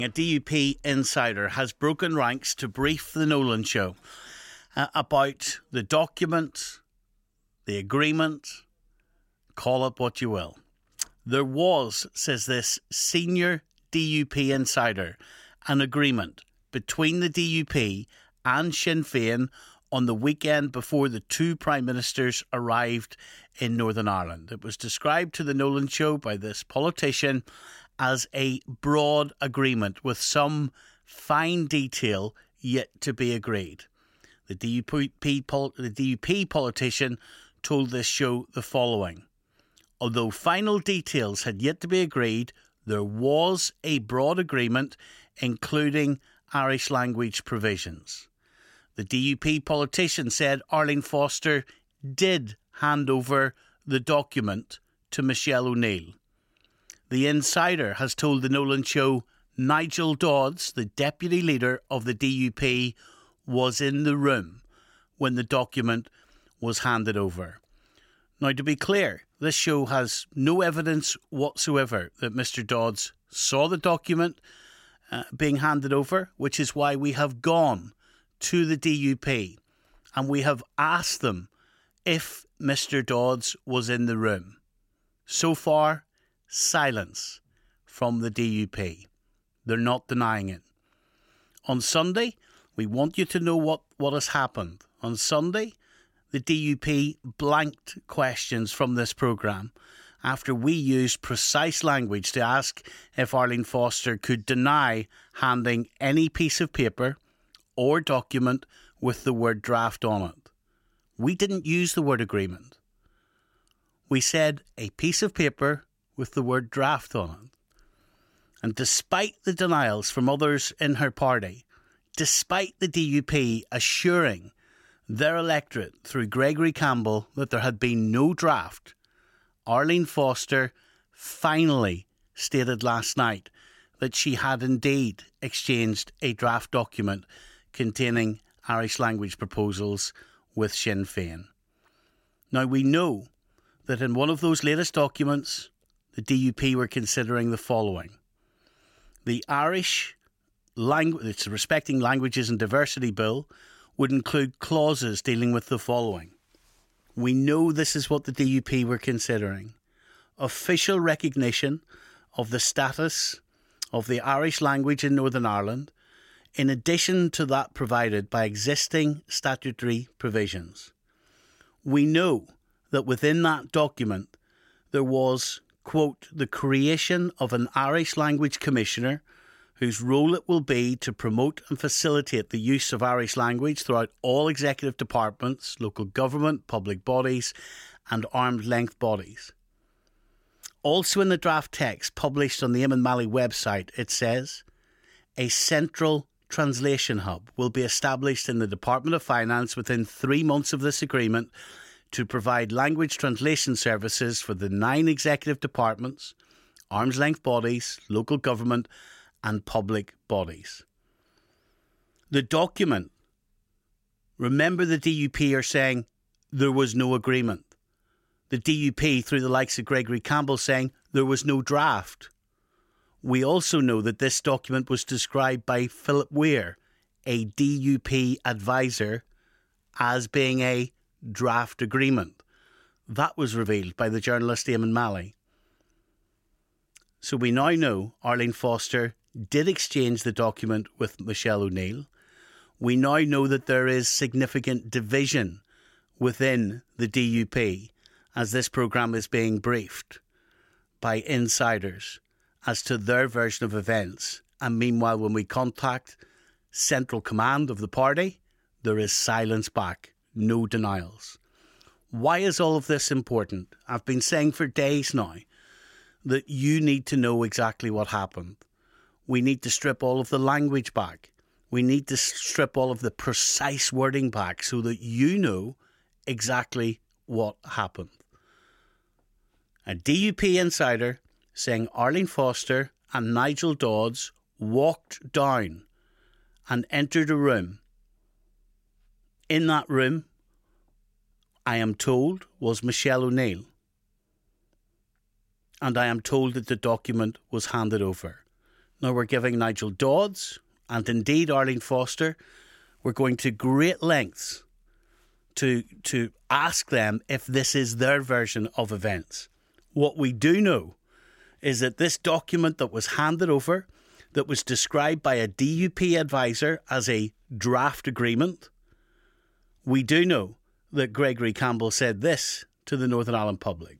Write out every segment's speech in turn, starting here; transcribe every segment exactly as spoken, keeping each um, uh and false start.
A D U P insider has broken ranks to brief the Nolan Show uh, about the document, the agreement, call it what you will. There was, says this senior D U P insider, an agreement between the D U P and Sinn Féin on the weekend before the two Prime Ministers arrived in Northern Ireland. It was described to the Nolan Show by this politician as a broad agreement with some fine detail yet to be agreed. The D U P, the D U P politician told this show the following. Although final details had yet to be agreed, there was a broad agreement, including Irish language provisions. The D U P politician said Arlene Foster did hand over the document to Michelle O'Neill. The insider has told the Nolan Show Nigel Dodds, the deputy leader of the D U P, was in the room when the document was handed over. Now, to be clear, this show has no evidence whatsoever that Mister Dodds saw the document uh, being handed over, which is why we have gone to the D U P and we have asked them if Mister Dodds was in the room. So far, silence from the D U P. They're not denying it. On Sunday, we want you to know what, what has happened. On Sunday, the D U P blanked questions from this programme after we used precise language to ask if Arlene Foster could deny handing any piece of paper or document with the word draft on it. We didn't use the word agreement. We said a piece of paper with the word draft on it. And despite the denials from others in her party, despite the D U P assuring their electorate through Gregory Campbell that there had been no draft, Arlene Foster finally stated last night that she had indeed exchanged a draft document containing Irish language proposals with Sinn Féin. Now, we know that in one of those latest documents, the D U P were considering the following. The Irish language, it's a Respecting Languages and Diversity Bill, would include clauses dealing with the following. We know this is what the D U P were considering. Official recognition of the status of the Irish language in Northern Ireland, in addition to that provided by existing statutory provisions. We know that within that document there was, quote, the creation of an Irish language commissioner whose role it will be to promote and facilitate the use of Irish language throughout all executive departments, local government, public bodies and arm's length bodies. Also in the draft text published on the Eamon Malley website, it says, a central translation hub will be established in the Department of Finance within three months of this agreement to provide language translation services for the nine executive departments, arm's length bodies, local government and public bodies. The document, remember the D U P are saying there was no agreement. The D U P, through the likes of Gregory Campbell, saying there was no draft. We also know that this document was described by Philip Weir, a D U P advisor, as being a draft agreement. That was revealed by the journalist Eamon Malley. So we now know Arlene Foster did exchange the document with Michelle O'Neill. We now know that there is significant division within the D U P as this programme is being briefed by insiders as to their version of events. And meanwhile, when we contact central command of the party, there is silence back, no denials. Why is all of this important? I've been saying for days now that you need to know exactly what happened. We need to strip all of the language back. We need to strip all of the precise wording back so that you know exactly what happened. A D U P insider saying Arlene Foster and Nigel Dodds walked down and entered a room. In that room, I am told, was Michelle O'Neill. And I am told that the document was handed over. Now we're giving Nigel Dodds and indeed Arlene Foster, we're going to great lengths to to ask them if this is their version of events. What we do know is that this document that was handed over, that was described by a D U P advisor as a draft agreement, we do know that Gregory Campbell said this to the Northern Ireland public.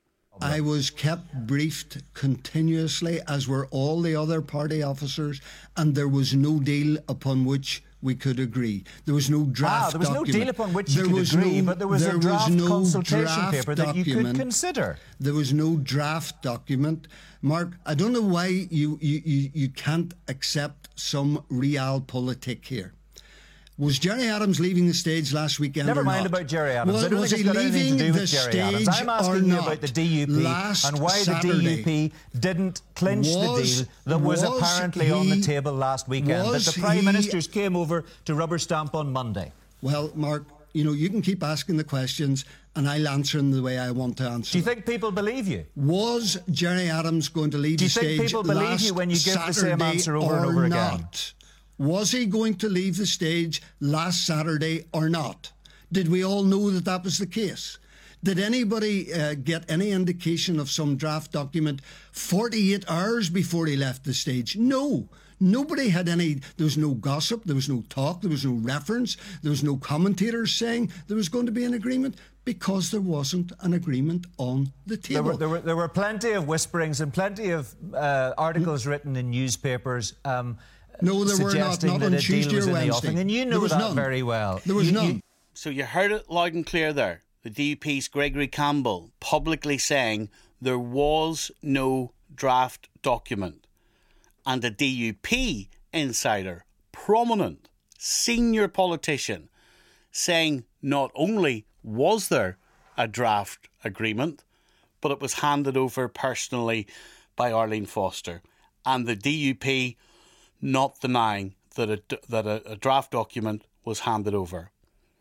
I was kept briefed continuously, as were all the other party officers, and there was no deal upon which we could agree. There was no draft ah, there was document. no deal upon which you there could agree, no, but there was there a draft was no consultation draft paper that document. you could consider. There was no draft document. Mark, I don't know why you, you, you, you can't accept some realpolitik here. Was Gerry Adams leaving the stage last weekend Never or mind not? about Gerry Adams. Was, I don't was think he it's got anything to do with Gerry Adams. I'm asking you about the D U P and why Saturday, the D U P didn't clinch was, the deal that was, was apparently he, on the table last weekend. That the Prime he, Ministers came over to rubber stamp on Monday. Well, Mark, you know, you can keep asking the questions and I'll answer them the way I want to answer Do you them. think people believe you? Was Gerry Adams going to leave Do the you stage think people believe you when you give the same answer over and over again? Not? Was he going to leave the stage last Saturday or not? Did we all know that that was the case? Did anybody uh, get any indication of some draft document forty-eight hours before he left the stage? No. Nobody had any, there was no gossip, there was no talk, there was no reference, there was no commentators saying there was going to be an agreement, because there wasn't an agreement on the table. There were, there were, there were plenty of whisperings and plenty of uh, articles mm. written in newspapers um, No, there were not, not on Tuesday or Wednesday. And you know that none. very well. There was you, none. You... So you heard it loud and clear there. The D U P's Gregory Campbell publicly saying there was no draft document. And a D U P insider, prominent, senior politician, saying not only was there a draft agreement, but it was handed over personally by Arlene Foster. And the D U P not denying that a, that a, a draft document was handed over.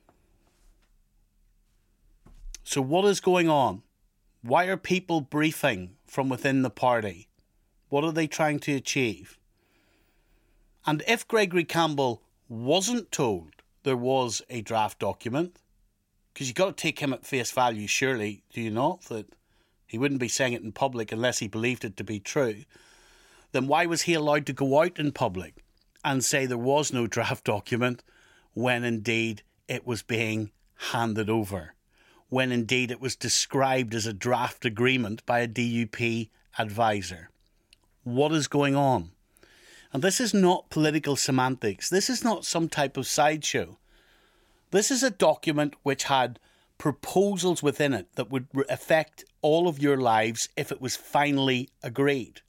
So what is going on? Why are people briefing from within the party? What are they trying to achieve? And if Gregory Campbell wasn't told there was a draft document, because you've got to take him at face value, surely, do you not? That he wouldn't be saying it in public unless he believed it to be true. Then why was he allowed to go out in public and say there was no draft document when indeed it was being handed over? When indeed it was described as a draft agreement by a D U P advisor? What is going on? And this is not political semantics. This is not some type of sideshow. This is a document which had proposals within it that would affect all of your lives if it was finally agreed.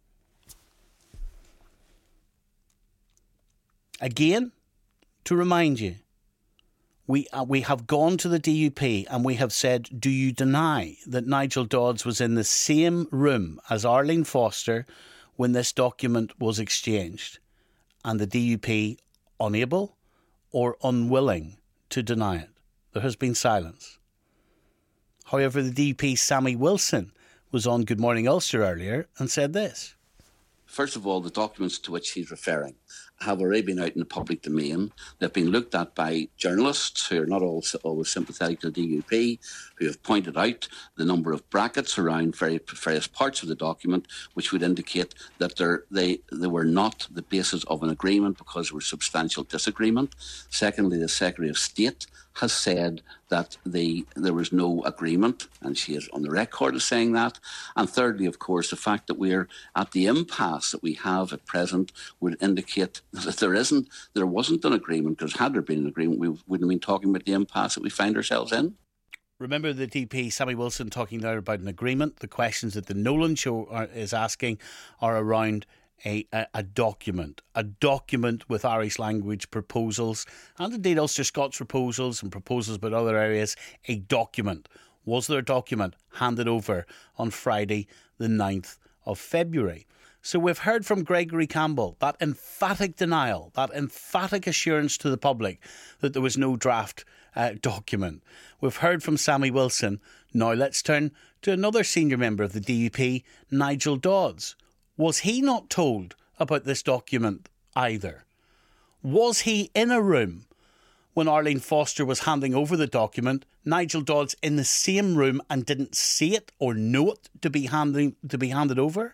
Again, to remind you, we uh, we have gone to the D U P and we have said, do you deny that Nigel Dodds was in the same room as Arlene Foster when this document was exchanged? And the D U P unable or unwilling to deny it. There has been silence. However, the D U P's Sammy Wilson was on Good Morning Ulster earlier and said this. First of all, the documents to which he's referring have already been out in the public domain. They've been looked at by journalists who are not always, always sympathetic to the D U P, who have pointed out the number of brackets around various parts of the document, which would indicate that they, they were not the basis of an agreement because there was substantial disagreement. Secondly, the Secretary of State has said that the there was no agreement, and she is on the record as saying that. And thirdly, of course, the fact that we're at the impasse that we have at present would indicate that there isn't, there wasn't an agreement, because had there been an agreement, we wouldn't have been talking about the impasse that we find ourselves in. Remember the D P, Sammy Wilson, talking there about an agreement. The questions that the Nolan Show are, is asking are around A, a, a document, a document with Irish language proposals and indeed Ulster Scots proposals and proposals about other areas, a document. Was there a document handed over on Friday the ninth of February? So we've heard from Gregory Campbell that emphatic denial, that emphatic assurance to the public that there was no draft uh, document. We've heard from Sammy Wilson. Now let's turn to another senior member of the D U P, Nigel Dodds. Was he not told about this document either. Was he in a room when Arlene Foster was handing over the document, Nigel Dodds in the same room and didn't see it or know it to be handing, to be handed over?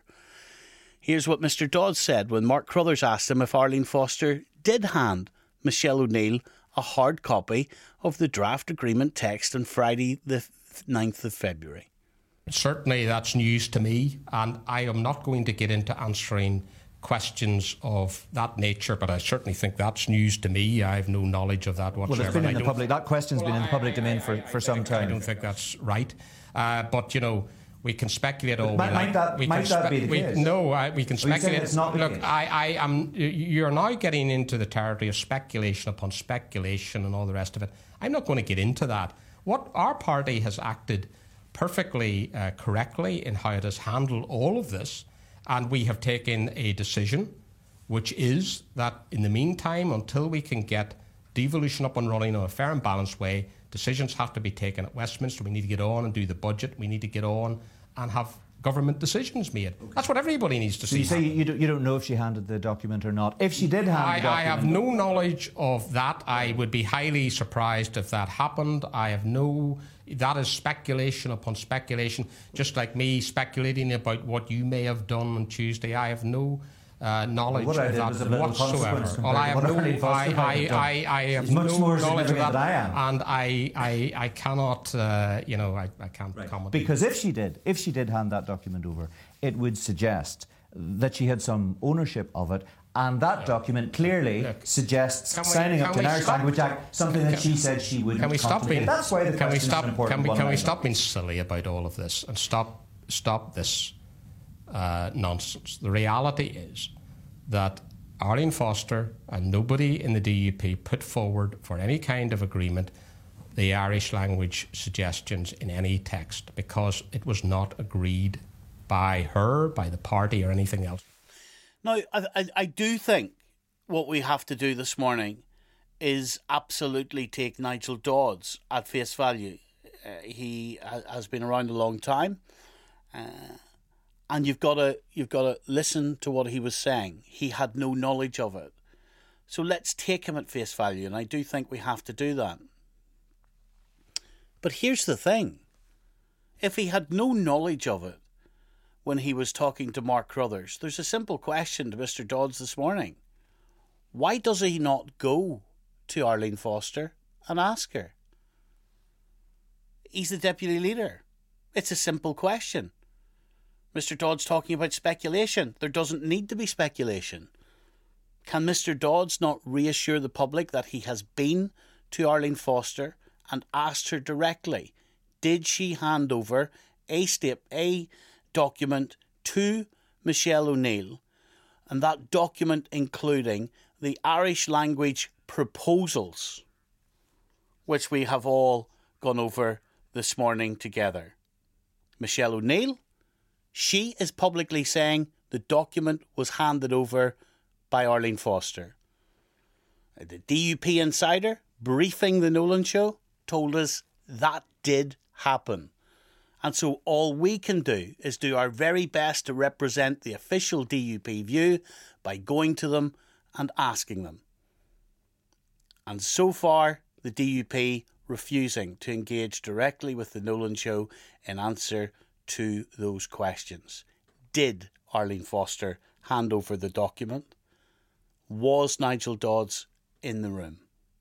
Here's what Mister Dodds said when Mark Crothers asked him if Arlene Foster did hand Michelle O'Neill a hard copy of the draft agreement text on Friday the ninth of February. Certainly that's news to me, and I am not going to get into answering questions of that nature, but I certainly think that's news to me. I have no knowledge of that whatsoever. Well, it's been in the public, that question's well, been in the public I, domain for, for some time. I don't think that's right. Uh, but, you know, we can speculate all might, we might that, we might can that be the we, case? No, I, we can speculate. It's not Look, case? I, I am. You're now getting into the territory of speculation upon speculation and all the rest of it. I'm not going to get into that. What our party has acted perfectly uh, correctly in how it has handled all of this, and we have taken a decision, which is that in the meantime, until we can get devolution up and running in a fair and balanced way, decisions have to be taken at Westminster. We need to get on and do the budget. We need to get on and have government decisions made. Okay. That's what everybody needs to so see. You say you don't, you don't know if she handed the document or not. If she did hand I, the document... I have no knowledge of that. I would be highly surprised if that happened. I have no... That is speculation upon speculation, just like me speculating about what you may have done on Tuesday. I have no... Uh, knowledge well, of that whatsoever. Well, I have no, I, I, I, I have no knowledge of that, than I am. and I, I, I cannot, uh, you know, I, I can't right. comment. Because if she did, if she did hand that document over, it would suggest that she had some ownership of it, and that yeah. document clearly Look, suggests we, signing up to an Irish stop? Language Act, something that can, she said she would. Can we stop being? That's why the can we stop? Is an important can we, can we stop up. being silly about all of this and stop stop this? Uh, nonsense. The reality is that Arlene Foster and nobody in the D U P put forward for any kind of agreement the Irish language suggestions in any text because it was not agreed by her, by the party or anything else. Now, I, I, I do think what we have to do this morning is absolutely take Nigel Dodds at face value. Uh, he ha- has been around a long time. Uh, And you've got to you've got to listen to what he was saying. He had no knowledge of it. So let's take him at face value, and I do think we have to do that. But here's the thing. If he had no knowledge of it when he was talking to Mark Crothers, there's a simple question to Mister Dodds this morning. Why does he not go to Arlene Foster and ask her? He's the deputy leader. It's a simple question. Mister Dodds talking about speculation. There doesn't need to be speculation. Can Mister Dodds not reassure the public that he has been to Arlene Foster and asked her directly, did she hand over a step, a document to Michelle O'Neill, and that document including the Irish language proposals, which we have all gone over this morning together? Michelle O'Neill, she is publicly saying the document was handed over by Arlene Foster. The D U P insider briefing the Nolan Show told us that did happen. And so all we can do is do our very best to represent the official D U P view by going to them and asking them. And so far, the D U P refusing to engage directly with the Nolan Show in answer to those questions. Did Arlene Foster hand over the document? Was Nigel Dodds in the room?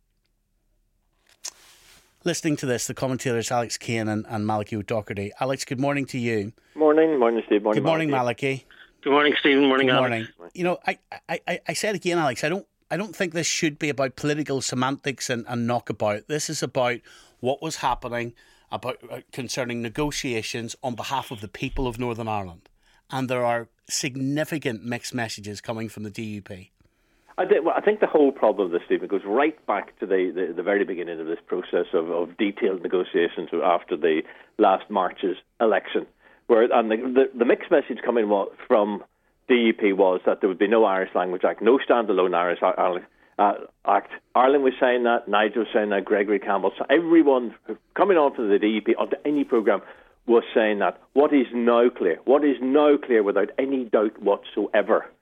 Listening to this, the commentators Alex Kane and, and Malachy O'Doherty. Alex, good morning to you. Morning, morning, Steve. Morning, good morning, Malachy. Malachy. Good morning, Stephen. Morning, good Alex. Morning. You know, I, I, I said again, Alex, I don't I don't think this should be about political semantics and, and knockabout. This is about what was happening about uh, concerning negotiations on behalf of the people of Northern Ireland. And there are significant mixed messages coming from the D U P. I think, well, I think the whole problem of this, Stephen, goes right back to the, the, the very beginning of this process of, of detailed negotiations after the last March's election. Where and the, the, the mixed message coming from D U P was that there would be no Irish Language Act, no standalone Irish uh, Act. Ireland was saying that, Nigel was saying that, Gregory Campbell, so everyone coming on to the D U P, onto any programme, was saying that. What is now clear, what is now clear without any doubt whatsoever,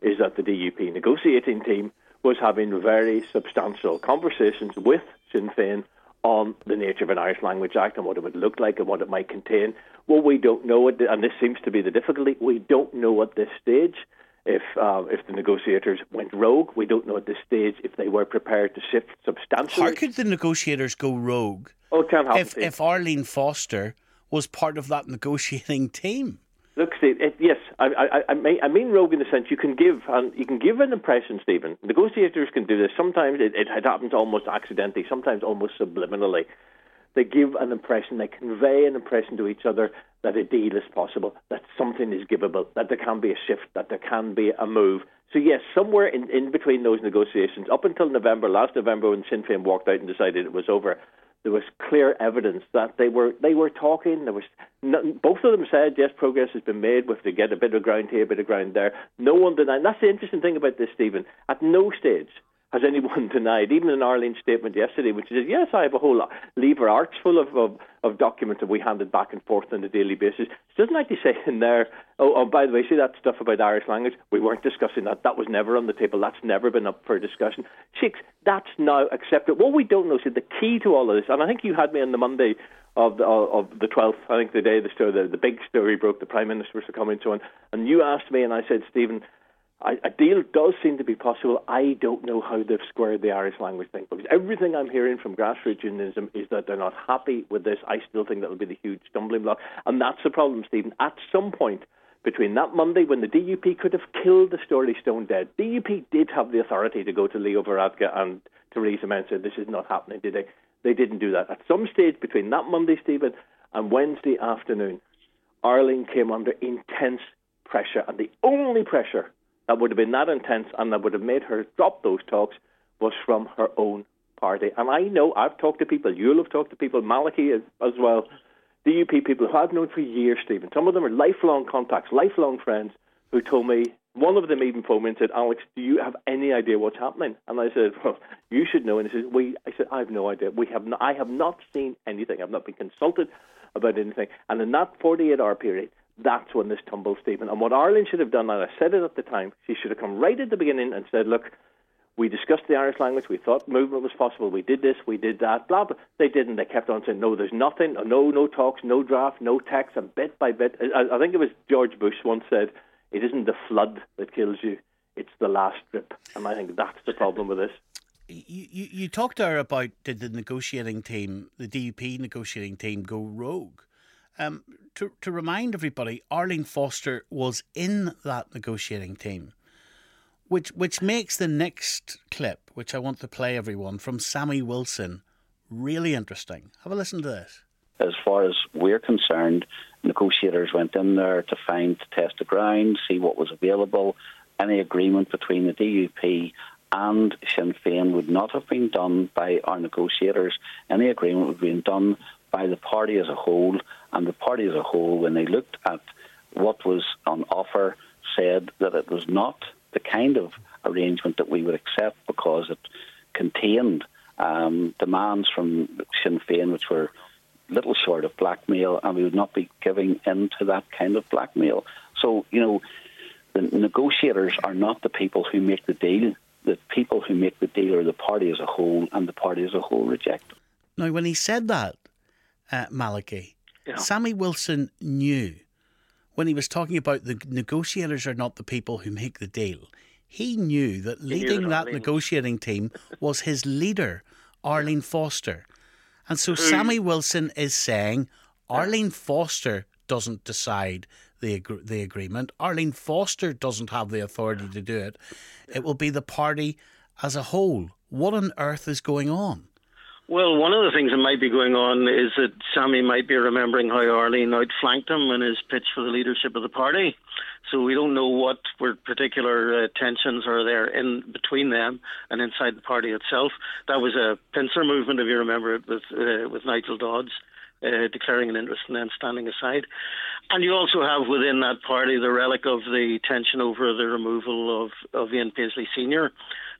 is that the D U P negotiating team was having very substantial conversations with Sinn Féin on the nature of an Irish Language Act and what it would look like and what it might contain. What we don't know, and this seems to be the difficulty, we don't know at this stage if uh, if the negotiators went rogue. We don't know at this stage if they were prepared to shift substantially. How could the negotiators go rogue oh, it can't happen, if, if Arlene Foster was part of that negotiating team? Look, Steve. It, yes, I, I, I, mean, I mean rogue in the sense you can give, and you can give an impression, Stephen. Negotiators can do this. Sometimes it, it happens almost accidentally. Sometimes almost subliminally. They give an impression. They convey an impression to each other that a deal is possible, that something is givable, that there can be a shift, that there can be a move. So yes, somewhere in, in between those negotiations, up until November, last November, when Sinn Féin walked out and decided it was over, there was clear evidence that they were they were talking. There was no, both of them said, yes, progress has been made. We have to get a bit of ground here, a bit of ground there. No one denied. And that's the interesting thing about this, Stephen. At no stage has anyone denied, even in Arlene's statement yesterday, which says, yes, I have a whole lever arch full of, of, of documents that we handed back and forth on a daily basis. She doesn't actually say in there, oh, oh, by the way, see that stuff about Irish language? We weren't discussing that. That was never on the table. That's never been up for discussion. Six, that's now accepted. What we don't know is the key to all of this, and I think you had me on the Monday of the, of the twelfth, I think the day the story, the, the big story broke, the Prime Minister was coming to, and, and you asked me, and I said, Stephen, I, a deal does seem to be possible. I don't know how they've squared the Irish language thing, because everything I'm hearing from grassroots unionism is that they're not happy with this. I still think that will be the huge stumbling block, and that's the problem, Stephen. At some point between that Monday, when the D U P could have killed the story stone dead, D U P did have the authority to go to Leo Varadkar and Theresa May and say, this is not happening, did they? They didn't do that. At some stage between that Monday, Stephen, and Wednesday afternoon, Arlene came under intense pressure, and the only pressure that would have been that intense and that would have made her drop those talks was from her own party. And I know, I've talked to people, you'll have talked to people, Malachy as, as well, D U P people who I've known for years, Stephen. Some of them are lifelong contacts, lifelong friends, who told me, one of them even phoned me and said, Alex, do you have any idea what's happening? And I said, well, you should know. And he said, we, I said, I have no idea. We have no, I have not seen anything. I've not been consulted about anything. And in that forty-eight hour period, that's when this tumbled, Stephen. And what Arlene should have done, and I said it at the time, she should have come right at the beginning and said, look, we discussed the Irish language, we thought movement was possible, we did this, we did that, blah, blah. They didn't. They kept on saying, no, there's nothing, no, no talks, no draft, no text, and bit by bit. I, I think it was George Bush once said, it isn't the flood that kills you, it's the last drip. And I think that's the problem with this. You, you, you talked there about, did the negotiating team, the D U P negotiating team, go rogue? Um, to, to remind everybody, Arlene Foster was in that negotiating team, which which makes the next clip, which I want to play everyone, from Sammy Wilson, really interesting. Have a listen to this. As far as we're concerned, negotiators went in there to find, to test the ground, see what was available. Any agreement between the D U P and Sinn Féin would not have been done by our negotiators. Any agreement would have been done by the party as a whole, and the party as a whole, when they looked at what was on offer, said that it was not the kind of arrangement that we would accept because it contained um, demands from Sinn Féin which were little short of blackmail, and we would not be giving in to that kind of blackmail. So, you know, the negotiators are not the people who make the deal. The people who make the deal are the party as a whole, and the party as a whole reject it. Now, when he said that, uh, Malachy, yeah. Sammy Wilson knew when he was talking about the negotiators are not the people who make the deal. He knew that leading that negotiating team was his leader, Arlene Foster. And so Sammy Wilson is saying Arlene Foster doesn't decide the ag- the agreement. Arlene Foster doesn't have the authority to do it. It will be the party as a whole. What on earth is going on? Well, one of the things that might be going on is that Sammy might be remembering how Arlene outflanked him in his pitch for the leadership of the party. So we don't know what particular uh, tensions are there in between them and inside the party itself. That was a pincer movement, if you remember it, with uh, with Nigel Dodds uh, declaring an interest and then standing aside. And you also have within that party the relic of the tension over the removal of, of Ian Paisley Senior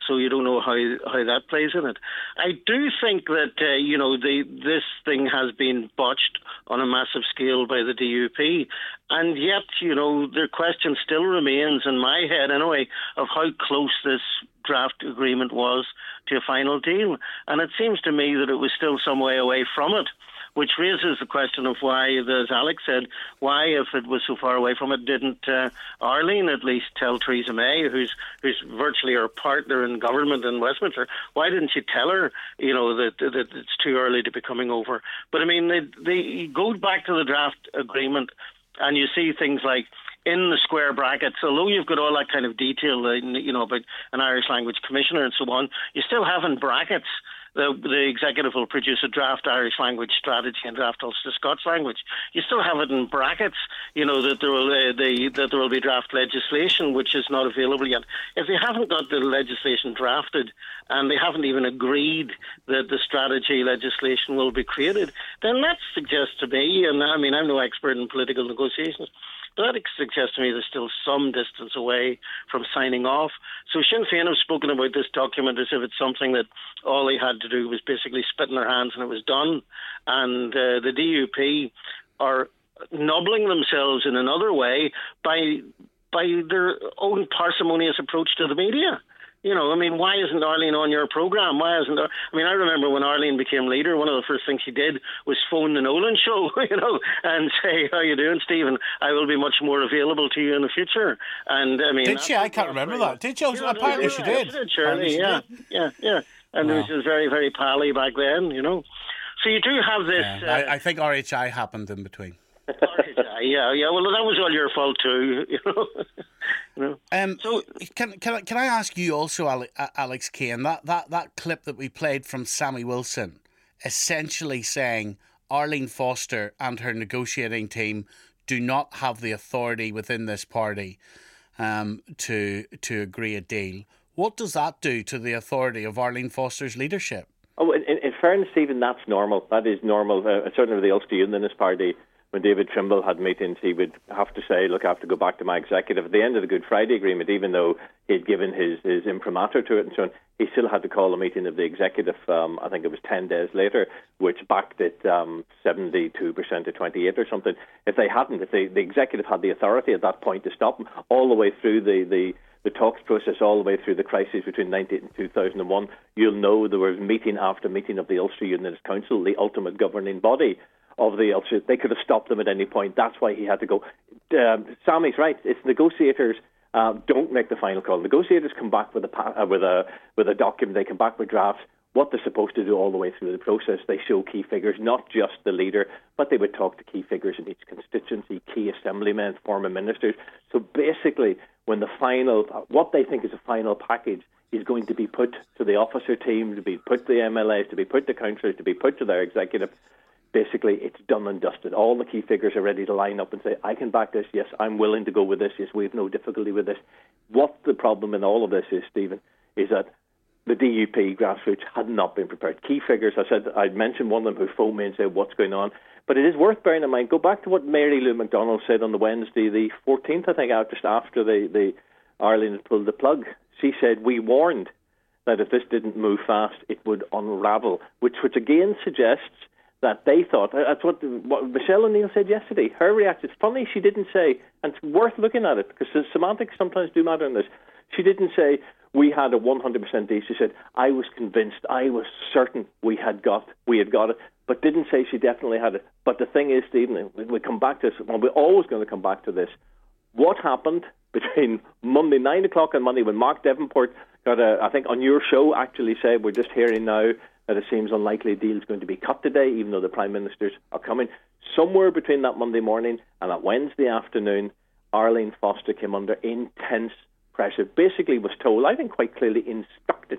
So you don't know how how that plays in it. I do think that uh, you know the this thing has been botched on a massive scale by the D U P, and yet you know the question still remains in my head anyway of how close this draft agreement was to a final deal, and it seems to me that it was still some way away from it, which raises the question of why, as Alex said, why, if it was so far away from it, didn't uh, Arlene at least tell Theresa May, who's who's virtually her partner in government in Westminster, why didn't she tell her, you know, that, that it's too early to be coming over? But I mean, they, they go back to the draft agreement, and you see things like, in the square brackets, although you've got all that kind of detail, uh, you know, about an Irish language commissioner and so on, you still have in brackets the, the executive will produce a draft Irish language strategy and draft Ulster Scots language. You still have it in brackets, you know, that there will uh, the, that there will be draft legislation which is not available yet. If they haven't got the legislation drafted and they haven't even agreed that the strategy legislation will be created, then that suggests to me, and I mean, I'm no expert in political negotiations, but that suggests to me there's still some distance away from signing off. So Sinn Féin have spoken about this document as if it's something that all they had to do was basically spit in their hands and it was done. And uh, the D U P are nubbling themselves in another way by by their own parsimonious approach to the media. You know, I mean, why isn't Arlene on your programme? Why isn't there? I mean, I remember when Arlene became leader, one of the first things she did was phone the Nolan show, you know, and say, how you doing, Stephen? I will be much more available to you in the future. And I mean, did she? I can't remember that. Did she? Yeah, apparently she did. She did, surely, yeah, yeah, yeah. And wow. It was just very, very pally back then, you know. So you do have this. Yeah, uh, I, I think R H I happened in between. R H I, yeah, yeah. Well, that was all your fault too, you know. you know. Um, so can can I, can I ask you also, Alex Kane, that, that that clip that we played from Sammy Wilson, essentially saying Arlene Foster and her negotiating team do not have the authority within this party um, to to agree a deal. What does that do to the authority of Arlene Foster's leadership? Oh, in, in fairness, Stephen, that's normal. That is normal. Uh, certainly, the Ulster Unionist Party. When David Trimble had meetings, he would have to say, look, I have to go back to my executive. At the end of the Good Friday Agreement, even though he'd given his, his imprimatur to it and so on, he still had to call a meeting of the executive, um, I think it was ten days later, which backed it um, seventy-two percent to twenty-eight or something. If they hadn't, if they, the executive had the authority at that point to stop them, all the way through the, the, the talks process, all the way through the crisis between ninety-eight and two thousand one, you'll know there was meeting after meeting of the Ulster Unionist Council, the ultimate governing body of the Ulster. They could have stopped them at any point. That's why he had to go. Um, Sammy's right. It's negotiators uh, don't make the final call. Negotiators come back with a uh, with a with a document. They come back with drafts. What they're supposed to do all the way through the process, they show key figures, not just the leader, but they would talk to key figures in each constituency, key assemblymen, former ministers. So basically, when the final, what they think is a final package is going to be put to the officer team, to be put to the M L As, to be put to councillors, to be put to their executive, basically, it's done and dusted. All the key figures are ready to line up and say, I can back this. Yes, I'm willing to go with this. Yes, we have no difficulty with this. What the problem in all of this is, Stephen, is that the D U P grassroots had not been prepared. Key figures, I said, I'd mentioned one of them who phoned me and said, what's going on? But it is worth bearing in mind, go back to what Mary Lou McDonald said on the Wednesday, the fourteenth, I think, out just after the, the Ireland had pulled the plug. She said, we warned that if this didn't move fast, it would unravel, which, which again suggests that they thought, that's what, what Michelle O'Neill said yesterday. Her reaction, it's funny she didn't say, and it's worth looking at it, because the semantics sometimes do matter in this. She didn't say, we had a one hundred percent deal. She said, I was convinced, I was certain we had got we had got it, but didn't say she definitely had it. But the thing is, Stephen, we come back to this, well, we're always going to come back to this. What happened between Monday, nine o'clock on Monday, when Mark Davenport got a, I think on your show actually said, we're just hearing now that it seems unlikely a deal is going to be cut today, even though the Prime Ministers are coming. Somewhere between that Monday morning and that Wednesday afternoon, Arlene Foster came under intense pressure. Basically was told, I think quite clearly instructed,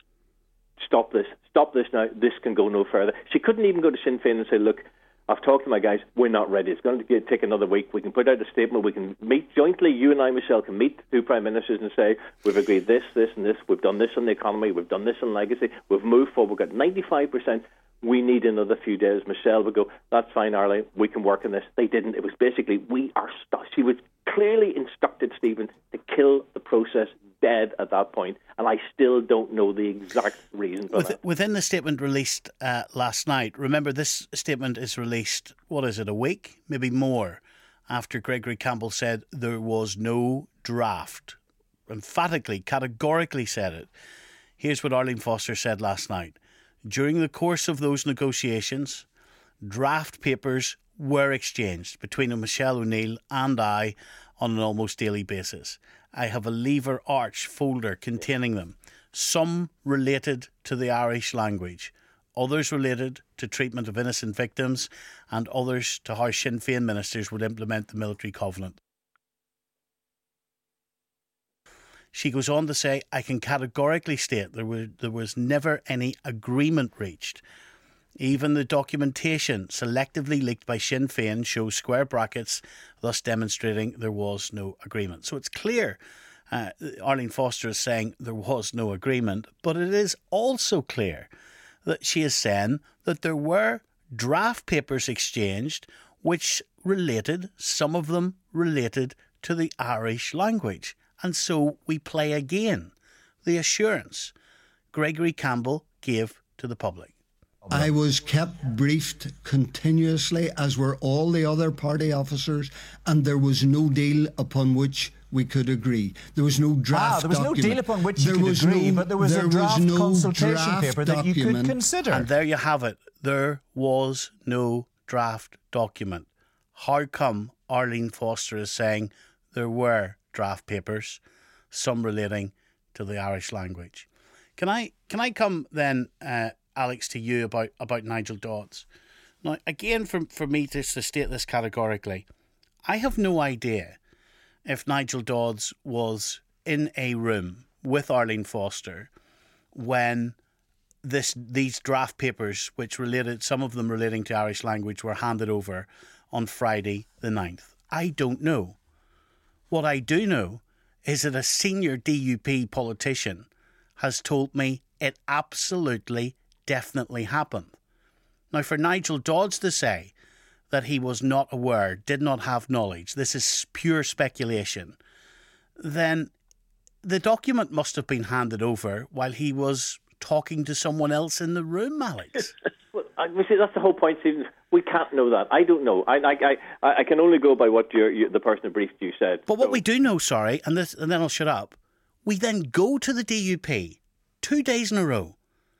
stop this, stop this now, this can go no further. She couldn't even go to Sinn Féin and say, look, I've talked to my guys, we're not ready. It's going to get, take another week. We can put out a statement. We can meet jointly. You and I, Michelle, can meet the two Prime Ministers and say, we've agreed this, this and this. We've done this on the economy. We've done this on legacy. We've moved forward. We've got ninety-five percent. We need another few days. Michelle would go, that's fine, Arlene. We can work on this. They didn't. It was basically, we are stuck. She was clearly instructed Stephen to kill the process dead at that point, and I still don't know the exact reason for With, that. Within the statement released uh, last night, remember this statement is released, what is it, a week, maybe more, after Gregory Campbell said there was no draft. Emphatically, categorically said it. Here's what Arlene Foster said last night. During the course of those negotiations, draft papers were exchanged between Michelle O'Neill and I on an almost daily basis. I have a Lever Arch folder containing them, some related to the Irish language, others related to treatment of innocent victims, and others to how Sinn Féin ministers would implement the military covenant. She goes on to say, I can categorically state there was, there was never any agreement reached. Even the documentation selectively leaked by Sinn Féin shows square brackets, thus demonstrating there was no agreement. So it's clear uh, Arlene Foster is saying there was no agreement, but it is also clear that she is saying that there were draft papers exchanged which related, some of them related to the Irish language. And so we play again the assurance Gregory Campbell gave to the public. I was kept briefed continuously, as were all the other party officers, and there was no deal upon which we could agree. There was no draft ah, there was document. no deal upon which you there could was agree, no, but there was there a draft was no consultation draft paper that you could consider. And there you have it. There was no draft document. How come Arlene Foster is saying there were draft papers, some relating to the Irish language? Can I can I come then, uh, Alex, to you about, about Nigel Dodds? Now, again, for, for me to, to state this categorically, I have no idea if Nigel Dodds was in a room with Arlene Foster when this these draft papers, which related, some of them relating to Irish language, were handed over on Friday the ninth. I don't know. What I do know is that a senior D U P politician has told me it absolutely, definitely happened. Now, for Nigel Dodds to say that he was not aware, did not have knowledge, this is pure speculation, then the document must have been handed over while he was talking to someone else in the room, Alex. Well, I, see, that's the whole point, Stephen. We can't know that. I don't know. I I, I, I can only go by what your, your, the person who briefed you said. But what so. we do know, sorry, and this, and then I'll shut up, we then go to the D U P two days in a row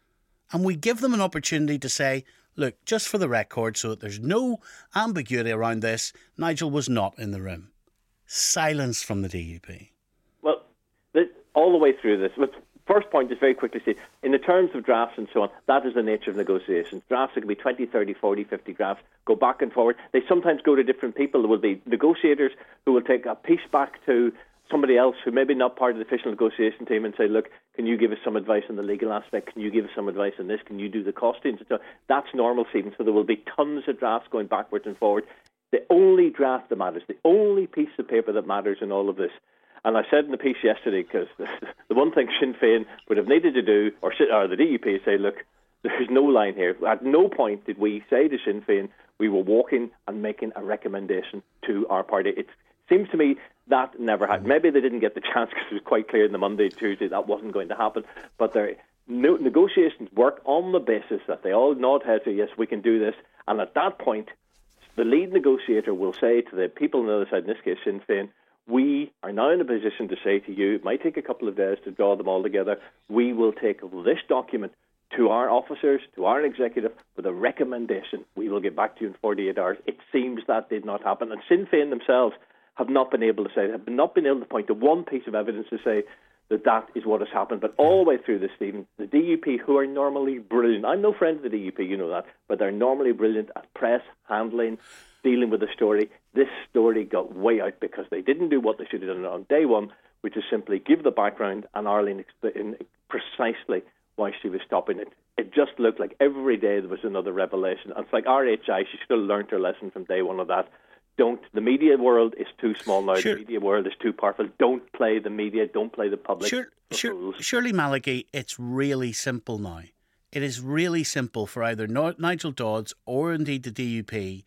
and we give them an opportunity to say, look, just for the record, so that there's no ambiguity around this, Nigel was not in the room. Silence from the D U P. Well, the, all the way through this, but first point is very quickly say, in the terms of drafts and so on, that is the nature of negotiations. Drafts can be twenty, thirty, forty, fifty drafts, go back and forward. They sometimes go to different people. There will be negotiators who will take a piece back to somebody else who may be not part of the official negotiation team and say, look, can you give us some advice on the legal aspect? Can you give us some advice on this? Can you do the costings? So that's normal, Stephen. So there will be tons of drafts going backwards and forward. The only draft that matters, the only piece of paper that matters in all of this, and I said in the piece yesterday, because the one thing Sinn Féin would have needed to do, or, or the D U P, is say, look, there's no line here. At no point did we say to Sinn Féin we were walking and making a recommendation to our party. It seems to me that never happened. Maybe they didn't get the chance because it was quite clear in the Monday, Tuesday that wasn't going to happen. But their no, negotiations work on the basis that they all nod heads say, yes, we can do this. And at that point, the lead negotiator will say to the people on the other side, in this case Sinn Féin, we are now in a position to say to you, it might take a couple of days to draw them all together, we will take this document to our officers, to our executive, with a recommendation. We will get back to you in forty-eight hours. It seems that did not happen. And Sinn Féin themselves have not been able to say, have not been able to point to one piece of evidence to say that that is what has happened. But all the way through this, Stephen, the D U P, who are normally brilliant, I'm no friend of the D U P, you know that, but they're normally brilliant at press, handling, dealing with the story. This story got way out because they didn't do what they should have done on day one, which is simply give the background and Arlene explain precisely why she was stopping it. It just looked like every day there was another revelation. And it's like R H I, she should have learned her lesson from day one of that. Don't, the media world is too small now. Sure. The media world is too powerful. Don't play the media. Don't play the public. Sure, sure, surely, Malachy, it's really simple now. It is really simple for either Nigel Dodds or indeed the D U P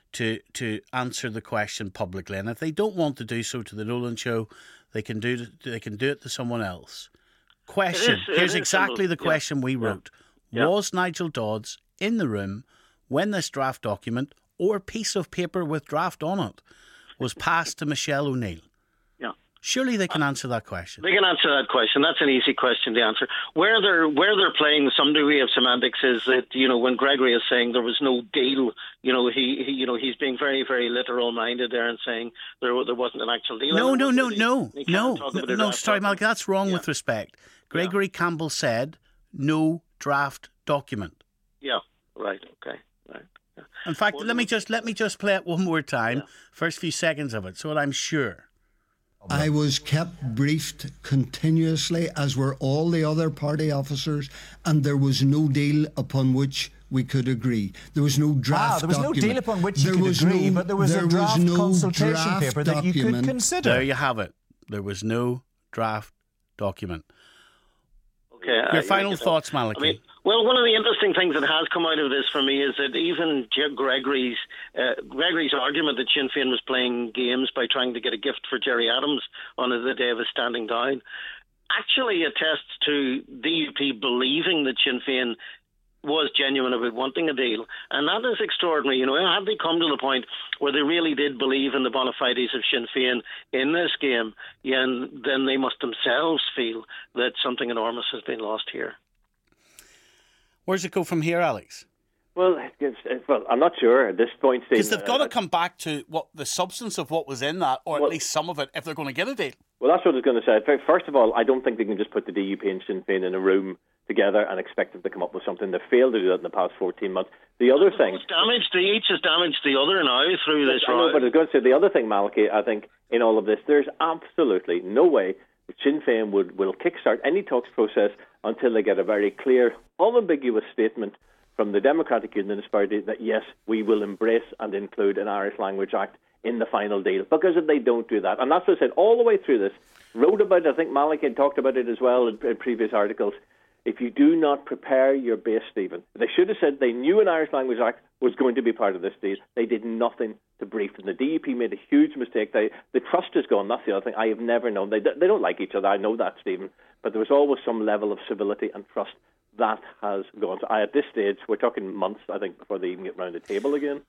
to to answer the question publicly. And if they don't want to do so to the Nolan Show, they can do they can do it to someone else. Question. It is, Here's it exactly simple. the question yeah. we wrote. Yeah. Yeah. Was Nigel Dodds in the room when this draft document or piece of paper with draft on it was passed to Michelle O'Neill? Yeah. Surely they can answer that question. They can answer that question. That's an easy question to answer. Where they're where they're playing some degree of semantics is that, you know, when Gregory is saying there was no deal, you know, he, he you know he's being very very literal minded there and saying there there wasn't an actual deal. No, no, no, he, no, he no, no, no, no. Sorry, Malky, that's wrong yeah. with respect. Gregory yeah. Campbell said no draft document. Yeah. Right. Okay. Right. Yeah. In fact, well, let me just let me just play it one more time. Yeah. First few seconds of it, so that I'm sure. I was kept briefed continuously, as were all the other party officers, and there was no deal upon which we could agree. There was no draft ah, there was document. no deal upon which there you could was agree, no, but there was there a draft was no consultation draft paper that you document. could consider. There you have it. There was no draft document. Okay. Your I, final I, thoughts, Malachy? I mean, well, one of the interesting things that has come out of this for me is that even Gregory's uh, Gregory's argument that Sinn Féin was playing games by trying to get a gift for Gerry Adams on the day of his standing down actually attests to D U P believing that Sinn Féin was genuine about wanting a deal. And that is extraordinary. You know, had they come to the point where they really did believe in the bona fides of Sinn Féin in this game, yeah, then they must themselves feel that something enormous has been lost here. Where's it go from here, Alex? Well, it's, it's, well, I'm not sure at this point, Steve. Because they've got to come back to what the substance of what was in that, or well, at least some of it, if they're going to get a deal. Well, that's what I was going to say. First of all, I don't think they can just put the D U P and Sinn Féin in a room together and expect them to come up with something. They've failed to do that in the past fourteen months. The other thing... It's damaged. Each has damaged the other now through this I know, round. but I was going to say, the other thing, Malachy, I think, in all of this, there's absolutely no way that Sinn Féin would, will kickstart any talks process until they get a very clear, unambiguous statement from the Democratic Unionist Party that, yes, we will embrace and include an Irish Language Act in the final deal. Because if they don't do that, and that's what I said all the way through this, wrote about it, I think Malachy had talked about it as well in, in previous articles, if you do not prepare your base, Stephen, they should have said they knew an Irish Language Act was going to be part of this deal. They did nothing to brief them. The D U P made a huge mistake. They, the trust is gone. That's the other thing. I have never known. They, they don't like each other. I know that, Stephen. But there was always some level of civility and trust. That has gone. So I, at this stage, we're talking months, I think, before they even get round the table again.